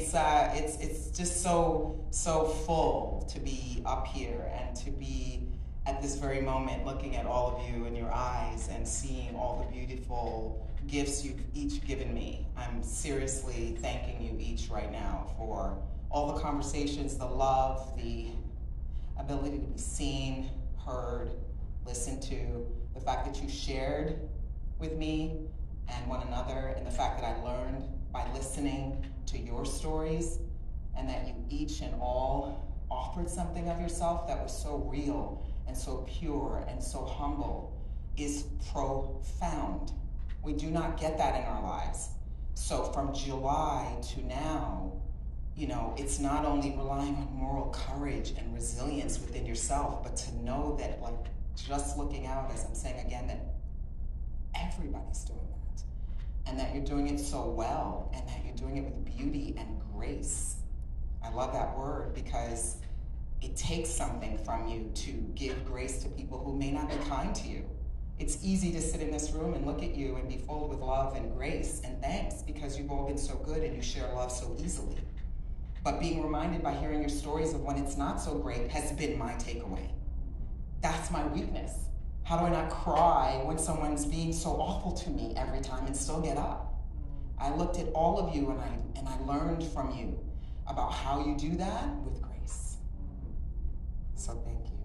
it's just so full to be up here and to be at this very moment looking at all of you in your eyes and seeing all the beautiful gifts you've each given me. I'm seriously thanking you each right now for all the conversations, the love, the ability to be seen, heard, listened to, the fact that you shared with me and one another, and the fact that I learned by listening to your stories, and that you each and all offered something of yourself that was so real and so pure and so humble is profound. We do not get that in our lives. So from July to now, you know, it's not only relying on moral courage and resilience within yourself, but to know that, like, just looking out, as I'm saying again, that everybody's doing that, and that you're doing it so well, and that you're doing it with beauty and grace. I love that word because it takes something from you to give grace to people who may not be kind to you. It's easy to sit in this room and look at you and be filled with love and grace and thanks because you've all been so good and you share love so easily. But being reminded by hearing your stories of when it's not so great has been my takeaway. That's my weakness. How do I not cry when someone's being so awful to me every time and still get up? I looked at all of you and I learned from you about how you do that with grace. So thank you.